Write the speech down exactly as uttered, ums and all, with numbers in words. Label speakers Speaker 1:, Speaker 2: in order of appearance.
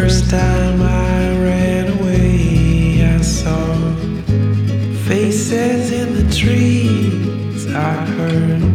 Speaker 1: first time I ran away, I saw faces in the trees. I heard